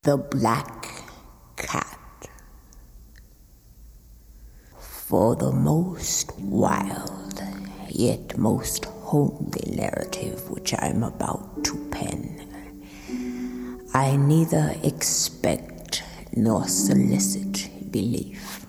The Black Cat. For the most wild, yet most homely narrative which I am about to pen, I neither expect nor solicit belief.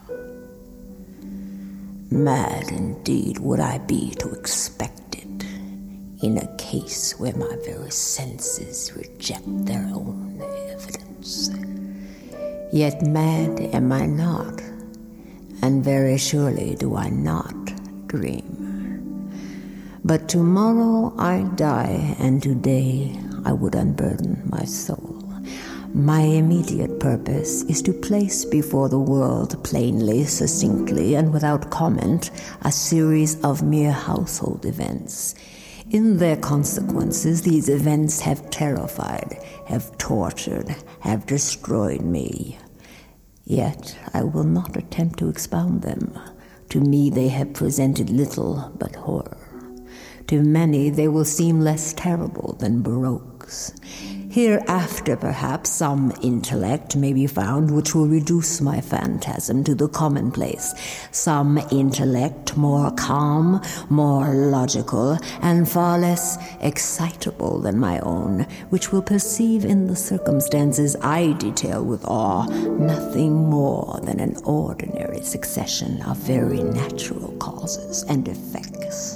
Mad indeed would I be to expect it, in a case where my very senses reject their own evidence. Yet mad am I not, and very surely do I not dream. But tomorrow I die, and today I would unburden my soul. My immediate purpose is to place before the world plainly, succinctly, and without comment, a series of mere household events. In their consequences, these events have terrified, have tortured, have destroyed me. Yet I will not attempt to expound them. To me they have presented little but horror. To many they will seem less terrible than baroques. Hereafter, perhaps, some intellect may be found which will reduce my phantasm to the commonplace. Some intellect more calm, more logical, and far less excitable than my own, which will perceive in the circumstances I detail with awe nothing more than an ordinary succession of very natural causes and effects.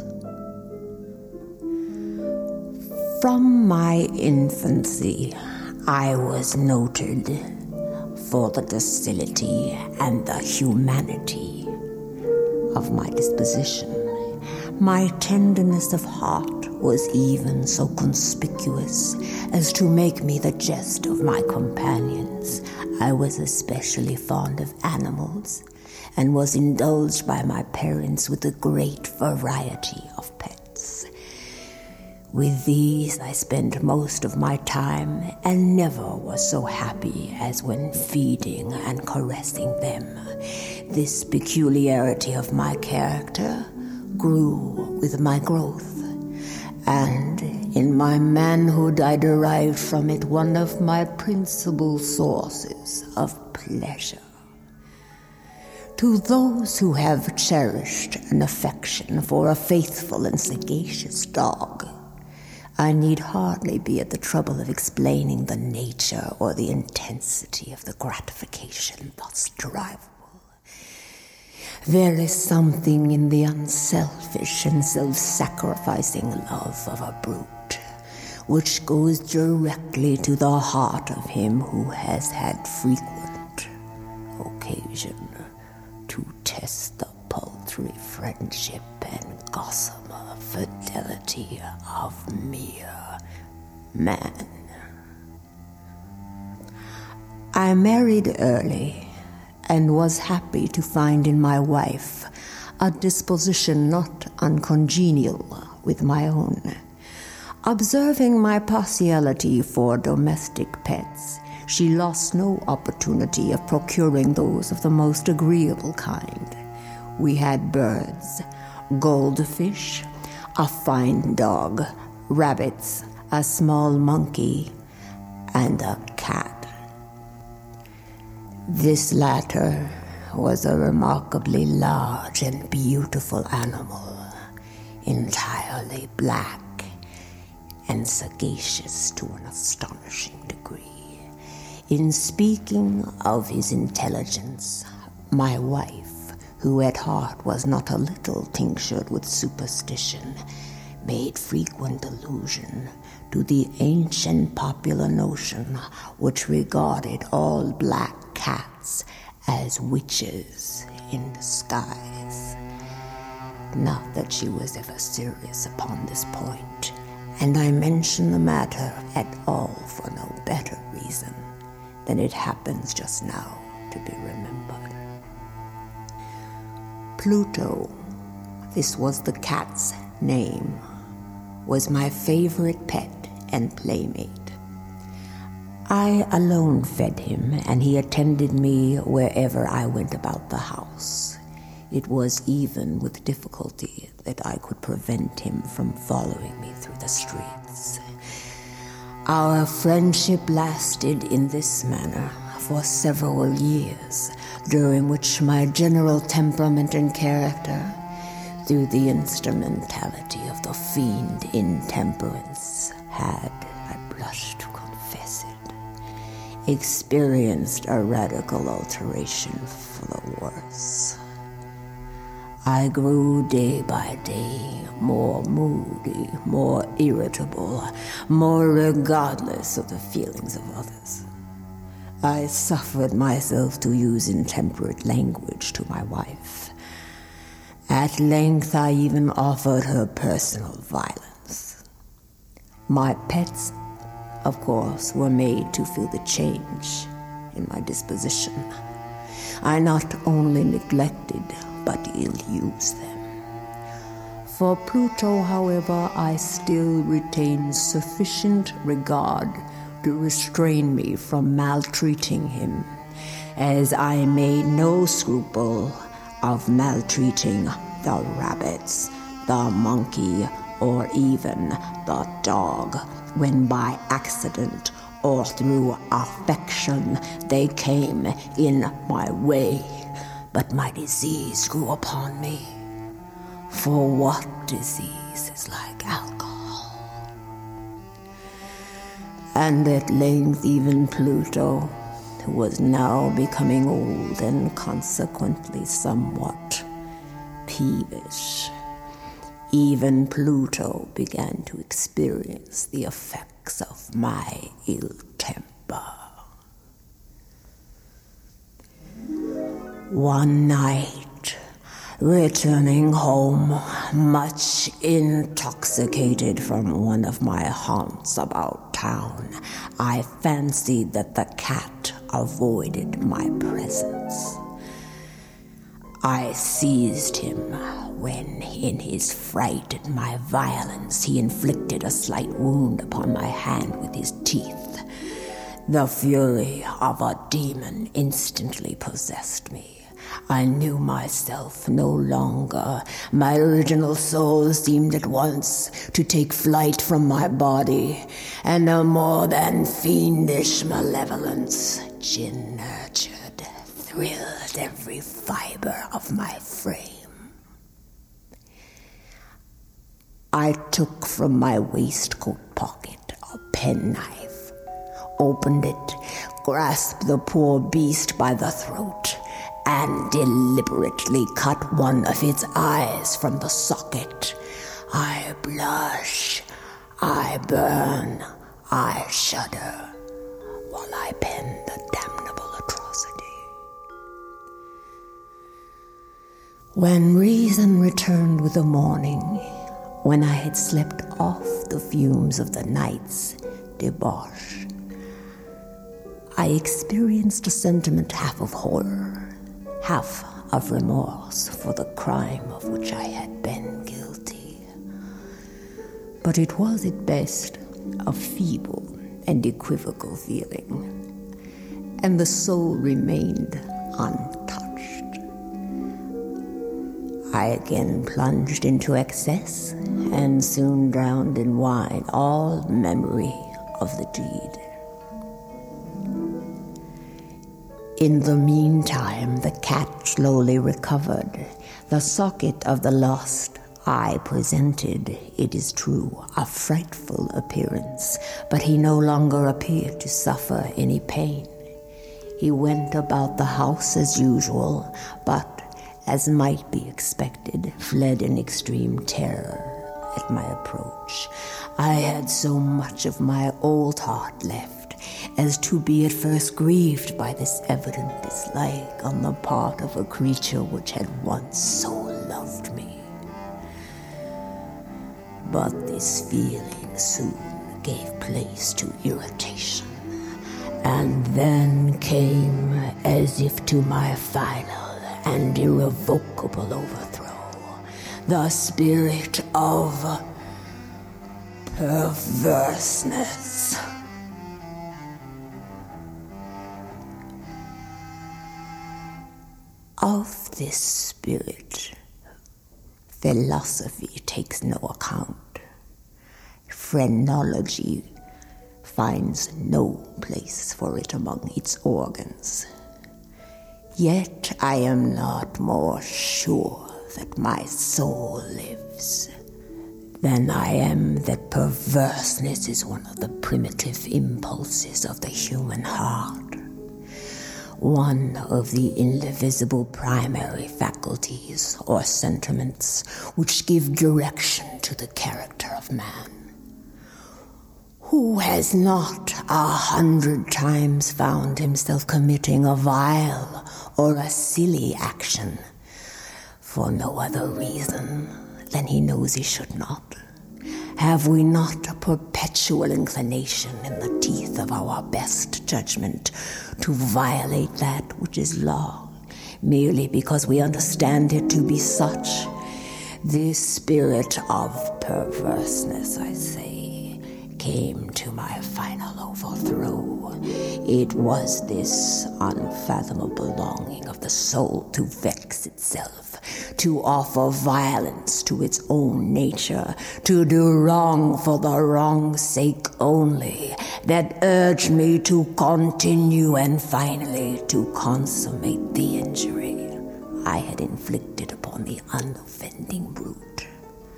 From my infancy, I was noted for the docility and the humanity of my disposition. My tenderness of heart was even so conspicuous as to make me the jest of my companions. I was especially fond of animals, and was indulged by my parents with a great variety of pets. With these I spent most of my time, and never was so happy as when feeding and caressing them. This peculiarity of my character grew with my growth, and in my manhood I derived from it one of my principal sources of pleasure. To those who have cherished an affection for a faithful and sagacious dog, I need hardly be at the trouble of explaining the nature or the intensity of the gratification thus derivable. There is something in the unselfish and self-sacrificing love of a brute which goes directly to the heart of him who has had frequent occasion to test the paltry friendship and gossamer fidelity of mere man. I married early, and was happy to find in my wife a disposition not uncongenial with my own. Observing my partiality for domestic pets, she lost no opportunity of procuring those of the most agreeable kind. We had birds, goldfish, a fine dog, rabbits, a small monkey, and a cat. This latter was a remarkably large and beautiful animal, entirely black and sagacious to an astonishing degree. In speaking of his intelligence, my wife, who at heart was not a little tinctured with superstition, made frequent allusion to the ancient popular notion which regarded all black cats as witches in disguise. Not that she was ever serious upon this point, and I mention the matter at all for no better reason than it happens just now to be remembered. Pluto, this was the cat's name, was my favorite pet and playmate. I alone fed him, and he attended me wherever I went about the house. It was even with difficulty that I could prevent him from following me through the streets. Our friendship lasted in this manner for several years, during which my general temperament and character, through the instrumentality of the fiend intemperance, had, I blush to confess it, experienced a radical alteration for the worse. I grew day by day more moody, more irritable, more regardless of the feelings of others. I suffered myself to use intemperate language to my wife. At length, I even offered her personal violence. My pets, of course, were made to feel the change in my disposition. I not only neglected, but ill-used them. For Pluto, however, I still retained sufficient regard to restrain me from maltreating him, as I made no scruple of maltreating the rabbits, the monkey, or even the dog, when by accident or through affection they came in my way. But my disease grew upon me. For what disease is like alcohol? And at length even Pluto, who was now becoming old and consequently somewhat peevish, even Pluto began to experience the effects of my ill temper. One night, returning home, much intoxicated from one of my haunts about town, I fancied that the cat avoided my presence. I seized him when, in his fright at my violence, he inflicted a slight wound upon my hand with his teeth. The fury of a demon instantly possessed me. I knew myself no longer. My original soul seemed at once to take flight from my body, and a more than fiendish malevolence, gin-nurtured, thrilled every fiber of my frame. I took from my waistcoat pocket a penknife, opened it, grasped the poor beast by the throat, and deliberately cut one of its eyes from the socket. I blush, I burn, I shudder, while I pen the damnable atrocity. When reason returned with the morning, when I had slept off the fumes of the night's debauch, I experienced a sentiment half of horror, half of remorse for the crime of which I had been guilty. But it was at best a feeble and equivocal feeling, and the soul remained untouched. I again plunged into excess and soon drowned in wine all memory of the deed. In the meantime, the cat slowly recovered. The socket of the lost eye presented, it is true, a frightful appearance, but he no longer appeared to suffer any pain. He went about the house as usual, but, as might be expected, fled in extreme terror at my approach. I had so much of my old heart left as to be at first grieved by this evident dislike on the part of a creature which had once so loved me. But this feeling soon gave place to irritation, and then came, as if to my final and irrevocable overthrow, the spirit of perverseness. Of this spirit, philosophy takes no account. Phrenology finds no place for it among its organs. Yet I am not more sure that my soul lives than I am that perverseness is one of the primitive impulses of the human heart, one of the indivisible primary faculties or sentiments which give direction to the character of man. Who has not 100 times found himself committing a vile or a silly action for no other reason than he knows he should not? Have we not a perpetual inclination in the teeth of our best judgment to violate that which is law, merely because we understand it to be such? This spirit of perverseness, I say, came to my final overthrow. It was this unfathomable longing of the soul to vex itself, to offer violence to its own nature, to do wrong for the wrong's sake only, that urged me to continue and finally to consummate the injury I had inflicted upon the unoffending brute.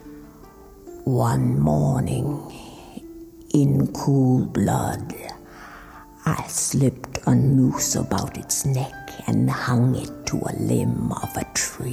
One morning, in cool blood, I slipped a noose about its neck and hung it to a limb of a tree.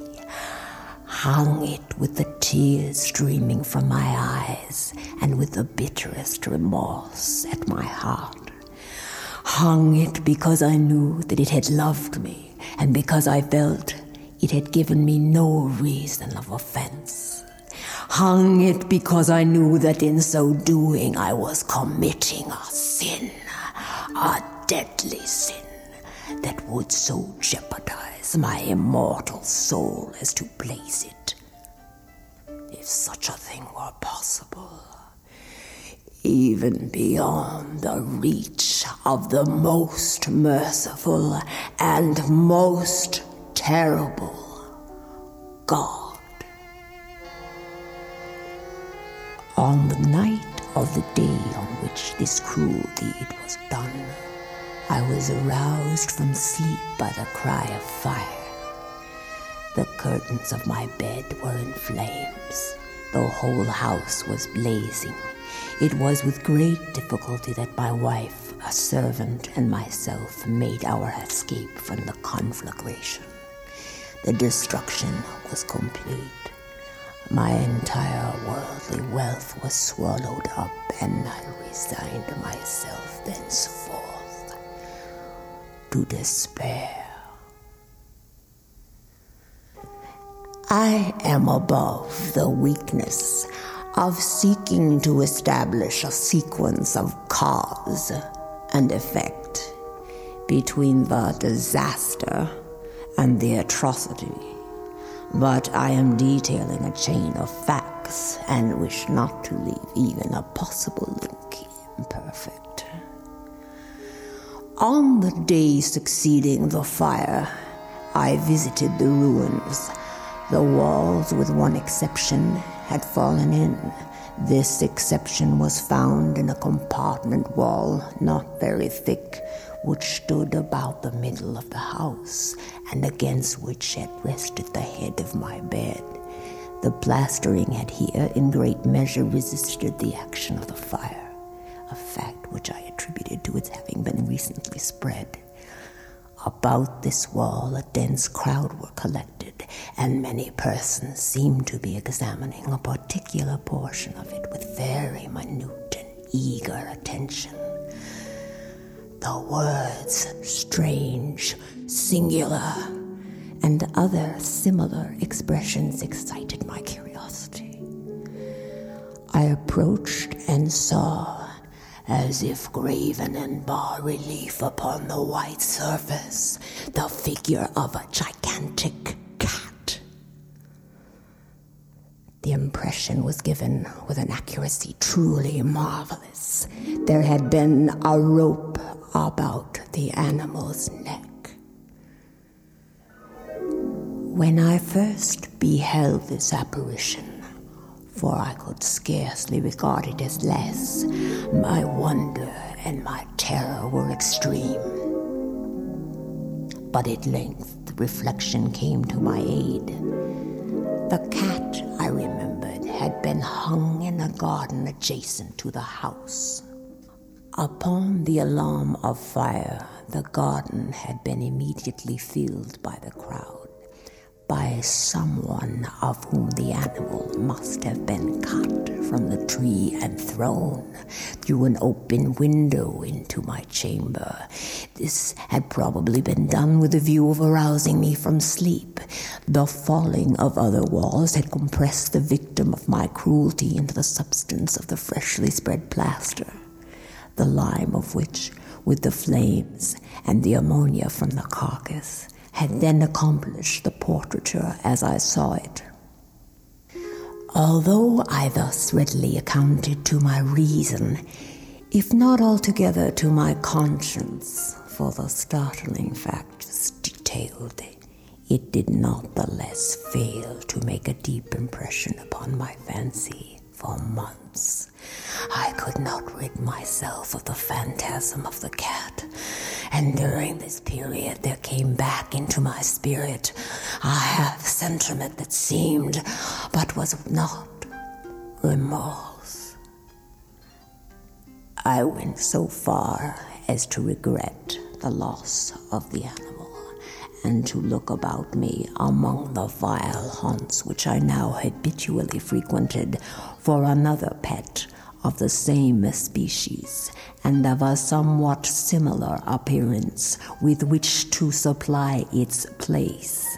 Hung it with the tears streaming from my eyes and with the bitterest remorse at my heart. Hung it because I knew that it had loved me and because I felt it had given me no reason of offense. Hung it because I knew that in so doing I was committing a sin, a deadly sin that would so jeopardize my immortal soul as to place it, if such a thing were possible, even beyond the reach of the most merciful and most terrible God. On the night of the day on which this cruel deed was done, I was aroused from sleep by the cry of fire. The curtains of my bed were in flames. The whole house was blazing. It was with great difficulty that my wife, a servant, and myself made our escape from the conflagration. The destruction was complete. My entire worldly wealth was swallowed up, and I resigned myself thenceforth to despair. I am above the weakness of seeking to establish a sequence of cause and effect between the disaster and the atrocity. But I am detailing a chain of facts and wish not to leave even a possible link imperfect. On the day succeeding the fire, I visited the ruins. The walls, with one exception, had fallen in. This exception was found in a compartment wall, not very thick, which stood about the middle of the house, and against which had rested the head of my bed. The plastering had here in great measure resisted the action of the fire, a fact which I attributed to its having been recently spread. About this wall a dense crowd were collected, and many persons seemed to be examining a particular portion of it with very minute and eager attention. The words strange, singular, and other similar expressions excited my curiosity. I approached and saw, as if graven in bas-relief upon the white surface, the figure of a gigantic cat. The impression was given with an accuracy truly marvelous. There had been a rope about the animal's neck. When I first beheld this apparition, for I could scarcely regard it as less. My wonder and my terror were extreme. But at length reflection came to my aid. The cat, I remembered, had been hung in a garden adjacent to the house. Upon the alarm of fire, the garden had been immediately filled by the crowd, by someone of whom the animal must have been cut from the tree and thrown through an open window into my chamber. This had probably been done with a view of arousing me from sleep. The falling of other walls had compressed the victim of my cruelty into the substance of the freshly spread plaster, the lime of which, with the flames and the ammonia from the carcass, had then accomplished the portraiture as I saw it. Although I thus readily accounted to my reason, if not altogether to my conscience, for the startling facts detailed, it did not the less fail to make a deep impression upon my fancy for months. I could not rid myself of the phantasm of the cat, and during this period there came back into my spirit a half-sentiment that seemed, but was not, remorse. I went so far as to regret the loss of the animal, and to look about me among the vile haunts which I now habitually frequented for another pet of the same species and of a somewhat similar appearance with which to supply its place.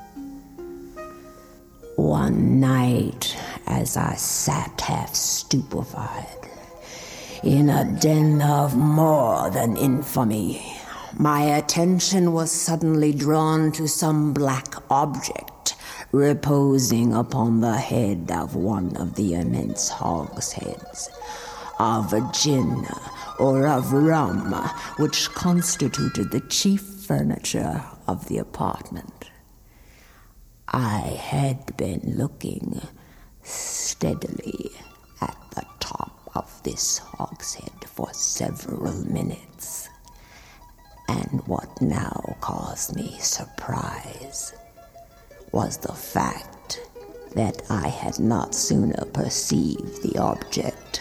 One night, as I sat half stupefied in a den of more than infamy, my attention was suddenly drawn to some black object reposing upon the head of one of the immense hogsheads of gin or of rum, which constituted the chief furniture of the apartment. I had been looking steadily at the top of this hogshead for several minutes, and what now caused me surprise was the fact that I had not sooner perceived the object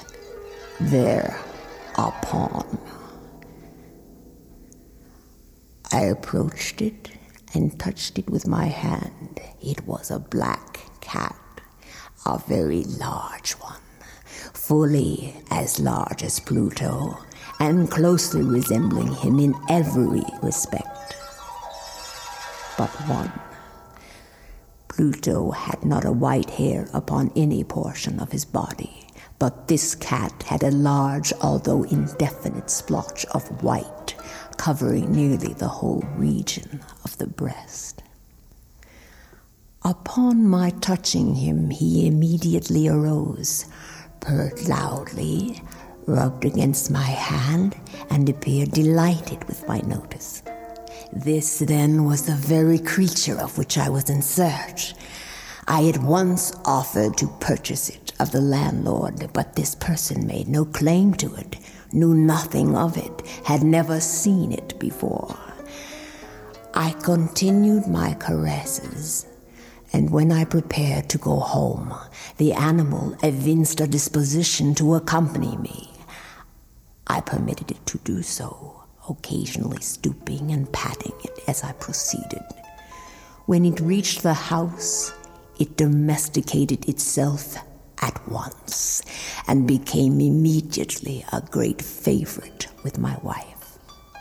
thereupon. I approached it and touched it with my hand. It was a black cat, a very large one, fully as large as Pluto, and closely resembling him in every respect but one. Pluto had not a white hair upon any portion of his body, but this cat had a large, although indefinite, splotch of white, covering nearly the whole region of the breast. Upon my touching him, he immediately arose, purred loudly, rubbed against my hand, and appeared delighted with my notice. This, then, was the very creature of which I was in search. I at once offered to purchase it of the landlord, but this person made no claim to it, knew nothing of it, had never seen it before. I continued my caresses, and when I prepared to go home, the animal evinced a disposition to accompany me. I permitted it to do so, occasionally stooping and patting it as I proceeded. When it reached the house, it domesticated itself at once and became immediately a great favorite with my wife.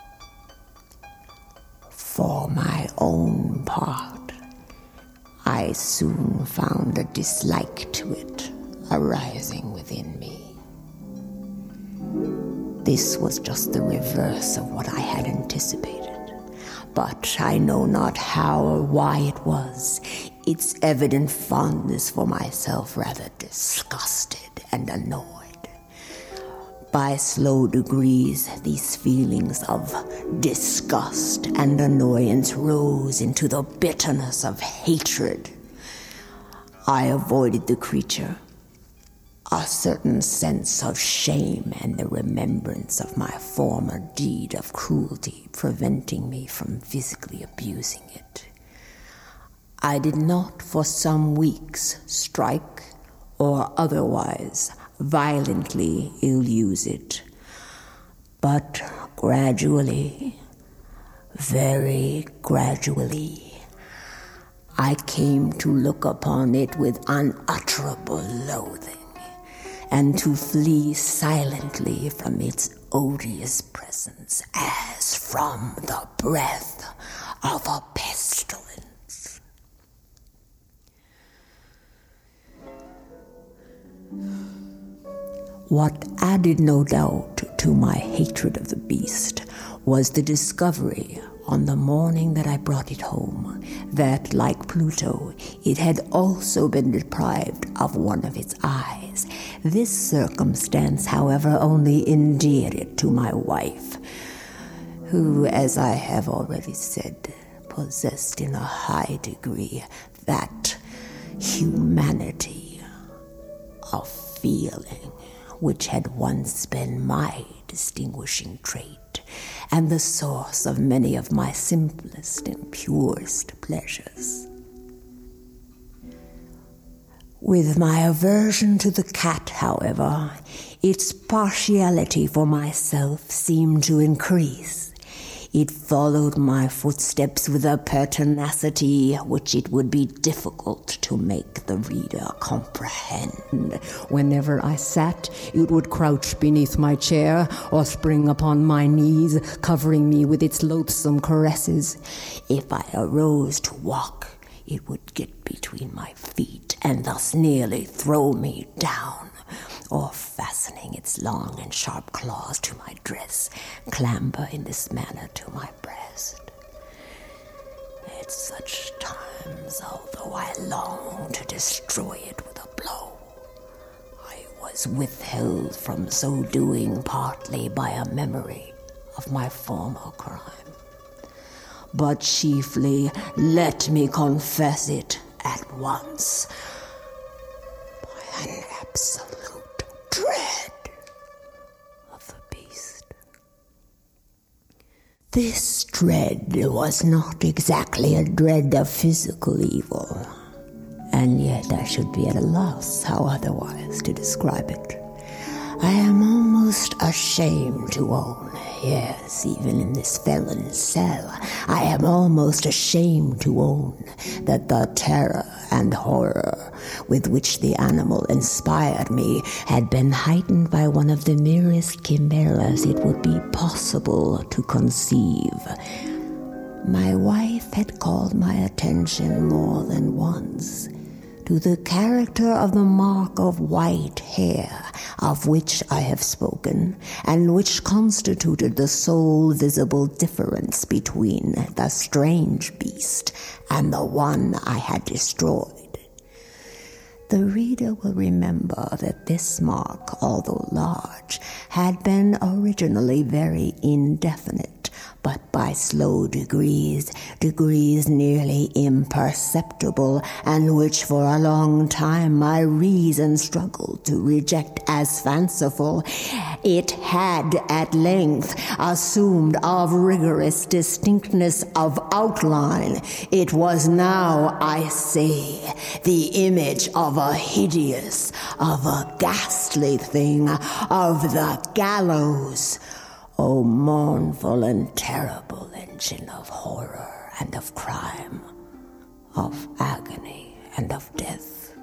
For my own part, I soon found a dislike to it arising within me. This was just the reverse of what I had anticipated, but I know not how or why it was. Its evident fondness for myself rather disgusted and annoyed. By slow degrees, these feelings of disgust and annoyance rose into the bitterness of hatred. I avoided the creature, a certain sense of shame and the remembrance of my former deed of cruelty preventing me from physically abusing it. I did not for some weeks strike or otherwise violently ill-use it, but gradually, very gradually, I came to look upon it with unutterable loathing, and to flee silently from its odious presence as from the breath of a pestilence. What added no doubt to my hatred of the beast was the discovery on the morning that I brought it home that, like Pluto, it had also been deprived of one of its eyes. This circumstance, however, only endeared it to my wife, who, as I have already said, possessed in a high degree that humanity of feeling which had once been my distinguishing trait, and the source of many of my simplest and purest pleasures. With my aversion to the cat, however, its partiality for myself seemed to increase. It followed my footsteps with a pertinacity which it would be difficult to make the reader comprehend. Whenever I sat, it would crouch beneath my chair or spring upon my knees, covering me with its loathsome caresses. If I arose to walk, it would get between my feet and thus nearly throw me down, or fastening its long and sharp claws to my dress, clamber in this manner to my breast. At such times, although I longed to destroy it with a blow, I was withheld from so doing partly by a memory of my former crime, but chiefly, let me confess it at once, by an absolute dread of the beast. This dread was not exactly a dread of physical evil, and yet I should be at a loss how otherwise to describe it. I am almost ashamed to own, yes, even in this felon's cell, I am almost ashamed to own that the terror and horror with which the animal inspired me had been heightened by one of the merest chimeras it would be possible to conceive. My wife had called my attention more than once to the character of the mark of white hair of which I have spoken, and which constituted the sole visible difference between the strange beast and the one I had destroyed. The reader will remember that this mark, although large, had been originally very indefinite, but by slow degrees nearly imperceptible, and which for a long time my reason struggled to reject as fanciful, it had at length assumed a rigorous distinctness of outline. It was now, I say, the image of a hideous, of a ghastly thing, of the gallows. O mournful and terrible engine of horror and of crime, of agony and of death.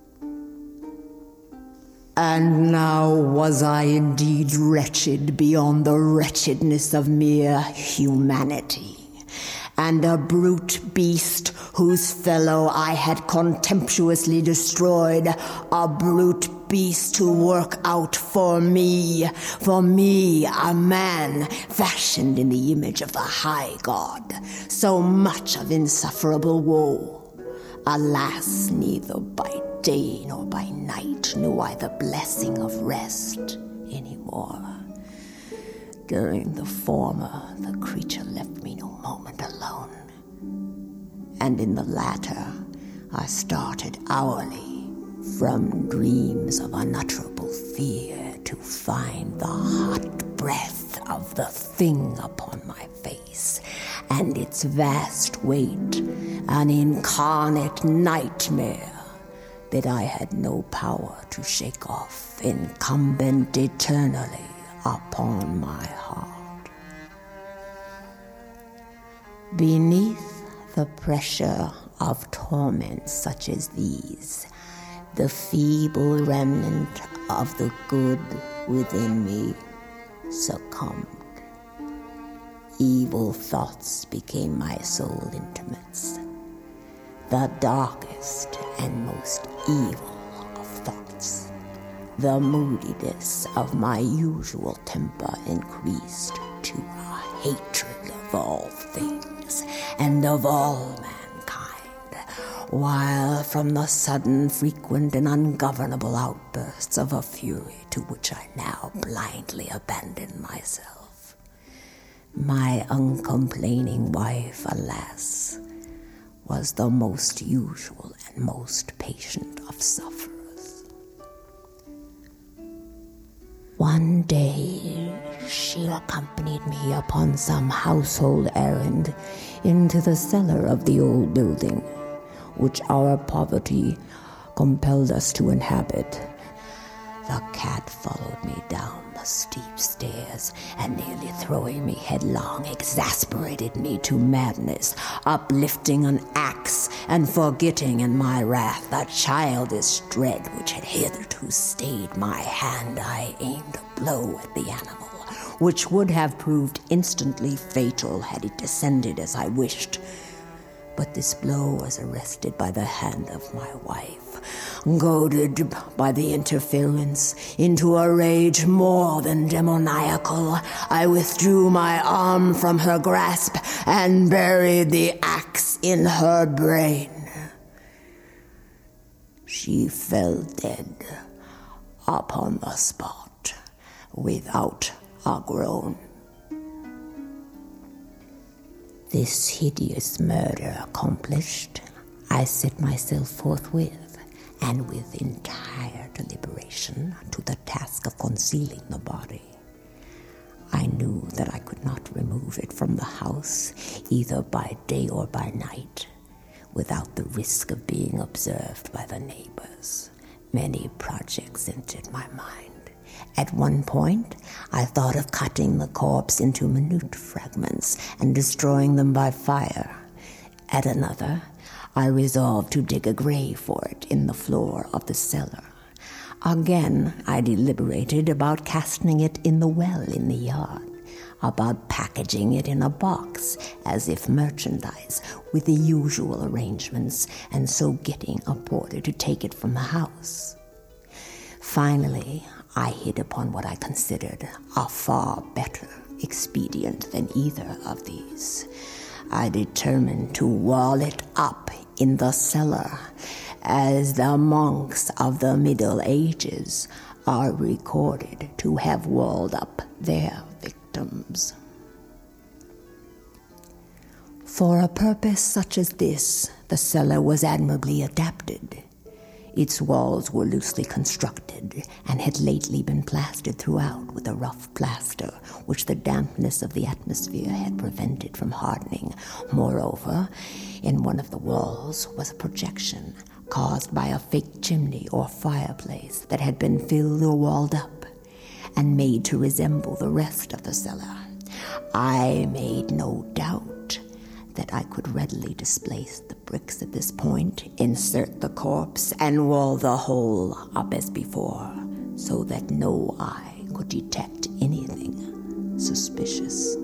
And now was I indeed wretched beyond the wretchedness of mere humanity, and a brute beast whose fellow I had contemptuously destroyed, a brute beast to work out for me, a man fashioned in the image of the high God, so much of insufferable woe. Alas, neither by day nor by night knew I the blessing of rest any more. During the former, the creature left me no moment alone, and in the latter, I started hourly from dreams of unutterable fear to find the hot breath of the thing upon my face, and its vast weight an incarnate nightmare that I had no power to shake off, incumbent eternally upon my heart. Beneath the pressure of torments such as these, the feeble remnant of the good within me succumbed. Evil thoughts became my sole intimates. The darkest and most evil of thoughts. The moodiness of my usual temper increased to a hatred of all things and of all mankind, while from the sudden, frequent, and ungovernable outbursts of a fury to which I now blindly abandoned myself, my uncomplaining wife, alas, was the most usual and most patient of sufferers. One day, she accompanied me upon some household errand into the cellar of the old building, which our poverty compelled us to inhabit. The cat followed me down the steep stairs, and nearly throwing me headlong, exasperated me to madness, uplifting an axe and forgetting in my wrath the childish dread which had hitherto stayed my hand. I aimed a blow at the animal, which would have proved instantly fatal had it descended as I wished. But this blow was arrested by the hand of my wife. Goaded by the interference into a rage more than demoniacal, I withdrew my arm from her grasp and buried the axe in her brain. She fell dead upon the spot without a groan. This hideous murder accomplished, I set myself forthwith, and with entire deliberation, to the task of concealing the body. I knew that I could not remove it from the house, either by day or by night, without the risk of being observed by the neighbors. Many projects entered my mind. At one point, I thought of cutting the corpse into minute fragments and destroying them by fire. At another, I resolved to dig a grave for it in the floor of the cellar. Again, I deliberated about casting it in the well in the yard, about packaging it in a box as if merchandise with the usual arrangements, and so getting a porter to take it from the house. Finally, I hit upon what I considered a far better expedient than either of these. I determined to wall it up in the cellar, as the monks of the Middle Ages are recorded to have walled up their victims. For a purpose such as this, the cellar was admirably adapted. Its walls were loosely constructed and had lately been plastered throughout with a rough plaster which the dampness of the atmosphere had prevented from hardening. Moreover, in one of the walls was a projection caused by a fake chimney or fireplace that had been filled or walled up and made to resemble the rest of the cellar. I made no doubt that I could readily displace the bricks at this point, insert the corpse, and wall the whole up as before, so that no eye could detect anything suspicious.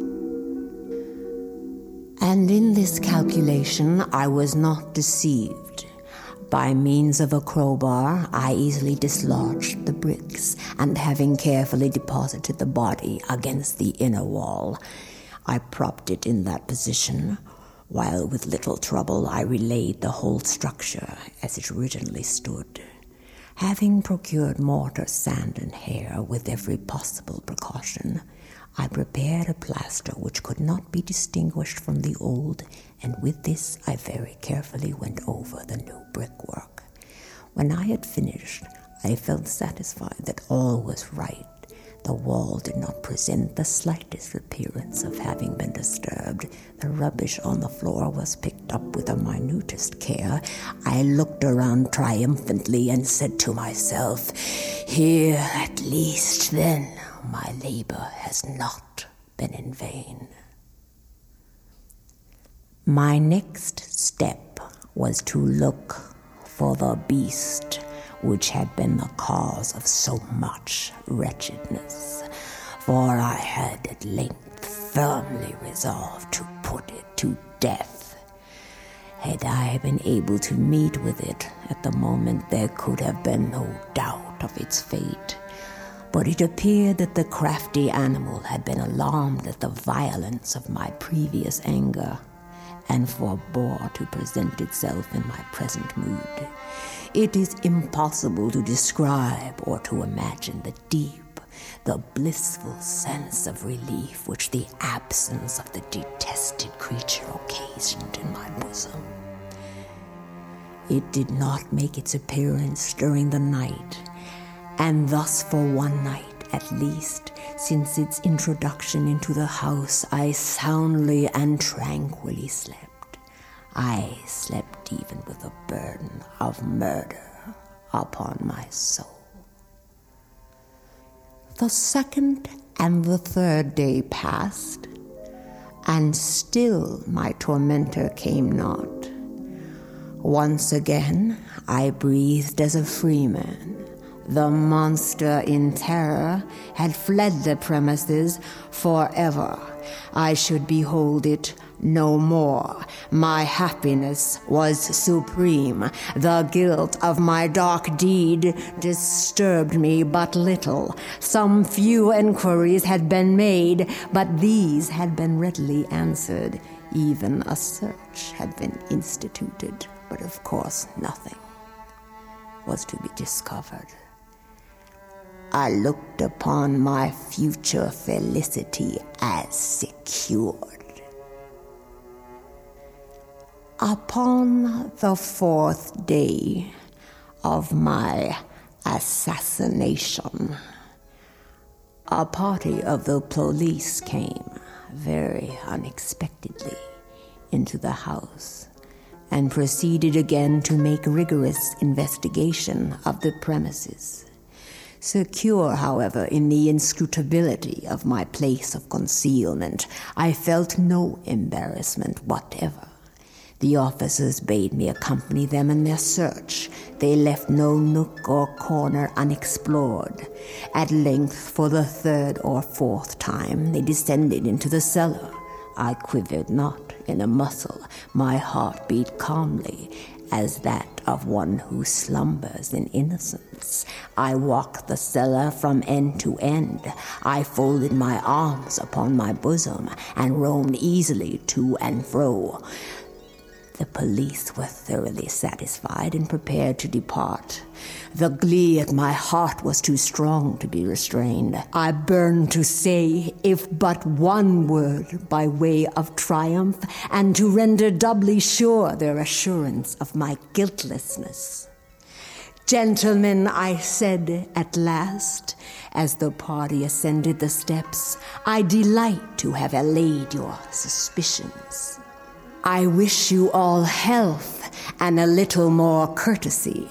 And in this calculation I was not deceived. By means of a crowbar, I easily dislodged the bricks, and having carefully deposited the body against the inner wall, I propped it in that position, while with little trouble I relaid the whole structure as it originally stood. Having procured mortar, sand, and hair with every possible precaution, I prepared a plaster which could not be distinguished from the old, and with this I very carefully went over the new brickwork. When I had finished, I felt satisfied that all was right. The wall did not present the slightest appearance of having been disturbed. The rubbish on the floor was picked up with the minutest care. I looked around triumphantly and said to myself, "Here at least, then, my labor has not been in vain." My next step was to look for the beast which had been the cause of so much wretchedness, for I had at length firmly resolved to put it to death. Had I been able to meet with it at the moment, there could have been no doubt of its fate. But it appeared that the crafty animal had been alarmed at the violence of my previous anger, and forbore to present itself in my present mood. It is impossible to describe or to imagine the deep, the blissful sense of relief which the absence of the detested creature occasioned in my bosom. It did not make its appearance during the night, and thus for one night at least, since its introduction into the house, I soundly and tranquilly slept. I slept even with the burden of murder upon my soul. The second and the third day passed, and still my tormentor came not. Once again I breathed as a free man. The monster in terror had fled the premises forever. I should behold it no more. My happiness was supreme. The guilt of my dark deed disturbed me but little. Some few enquiries had been made, but these had been readily answered. Even a search had been instituted, but of course nothing was to be discovered. I looked upon my future felicity as secured. Upon the fourth day of my assassination, a party of the police came very unexpectedly into the house and proceeded again to make rigorous investigation of the premises. Secure, however, in the inscrutability of my place of concealment, I felt no embarrassment whatever. The officers bade me accompany them in their search. They left no nook or corner unexplored. At length, for the third or fourth time, they descended into the cellar. I quivered not in a muscle. My heart beat calmly, as that of one who slumbers in innocence. I walked the cellar from end to end. I folded my arms upon my bosom and roamed easily to and fro. The police were thoroughly satisfied and prepared to depart. The glee at my heart was too strong to be restrained. I burned to say, if but one word, by way of triumph, and to render doubly sure their assurance of my guiltlessness. "Gentlemen," I said at last, as the party ascended the steps, "I delight to have allayed your suspicions. I wish you all health and a little more courtesy.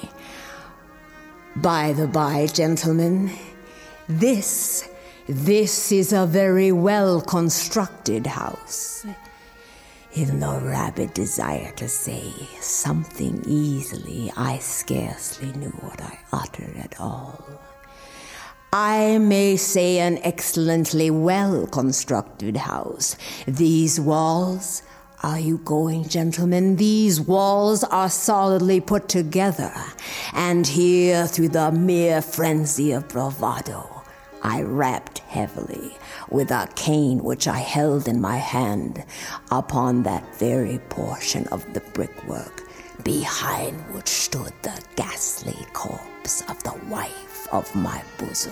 By the by, gentlemen, this is a very well-constructed house." In the rabid desire to say something easily, I scarcely knew what I uttered at all. "I may say an excellently well-constructed house. These walls... Are you going, gentlemen? These walls are solidly put together, and here, through the mere frenzy of bravado, I rapped heavily, with a cane which I held in my hand, upon that very portion of the brickwork, behind which stood the ghastly corpse of the wife of my bosom.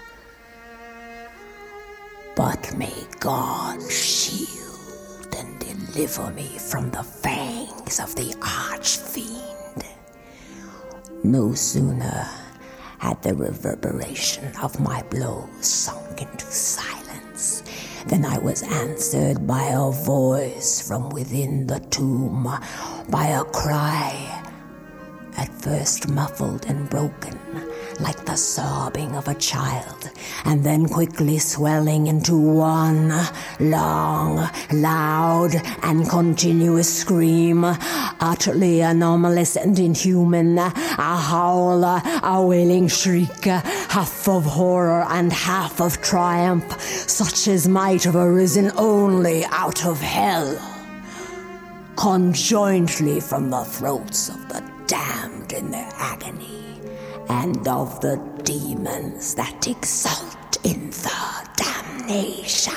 But may God shield and deliver me from the fangs of the arch-fiend. No sooner had the reverberation of my blows sunk into silence than I was answered by a voice from within the tomb, by a cry, at first muffled and broken, like the sobbing of a child, and then quickly swelling into one long, loud, and continuous scream, utterly anomalous and inhuman, a howl, a wailing shriek, half of horror and half of triumph, such as might have arisen only out of hell, conjointly from the throats of the damned in their agony, and of the demons that exult in the damnation.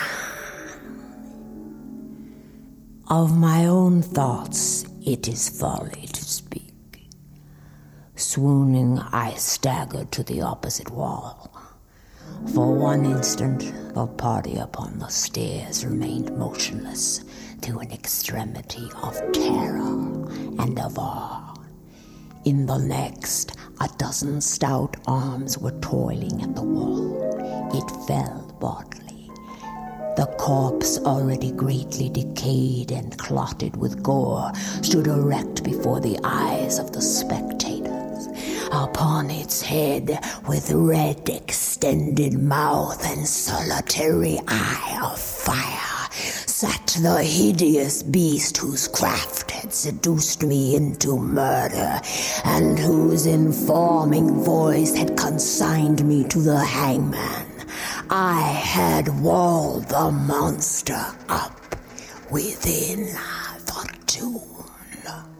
Of my own thoughts it is folly to speak. Swooning, I staggered to the opposite wall. For one instant, the party upon the stairs remained motionless to an extremity of terror and of awe. In the next, a dozen stout arms were toiling at the wall. It fell bodily. The corpse, already greatly decayed and clotted with gore, stood erect before the eyes of the spectators. Upon its head, with red extended mouth and solitary eye of fire, sat the hideous beast whose craft had seduced me into murder, and whose informing voice had consigned me to the hangman. I had walled the monster up within the tomb.